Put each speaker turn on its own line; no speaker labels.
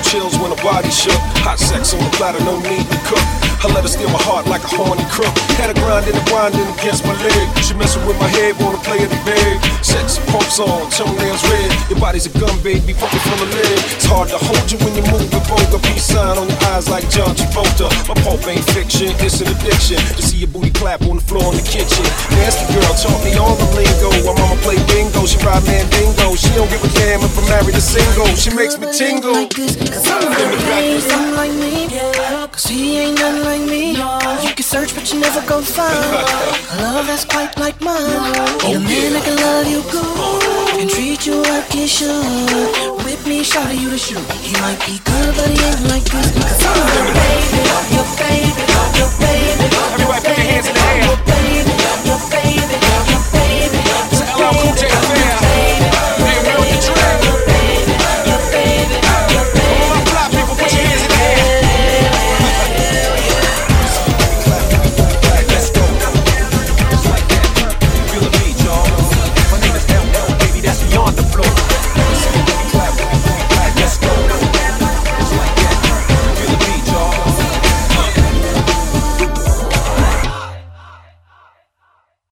chills when her body shook. Hot sex on the platter, no need to cook. I let her steal my heart like a horny crook. Had her grinding and grinding against my leg. She messing with my head, wanna play in the bed. Sex pumps on, toenails red. Your body's a gun, baby, fucking from the leg. It's hard to hold you when you move with vulgar. Peace sign on your eyes like John Travolta. My pulp ain't fiction, it's an addiction. To see your booty clap on the floor in the kitchen. Nasty girl taught me all the lingo. While mama play bingo, she ride mandingo. She don't give a damn if I'm married or single. She makes me tingle.
Like this, cause I'm something like me. Cause he ain't nothing like me. You can search but you never gon' find a love that's quite like mine. Need a man that can love you good and treat you like he should. With me, shout you to shoot. He might be good but he ain't like this. Cause I'm your baby, your baby, your baby.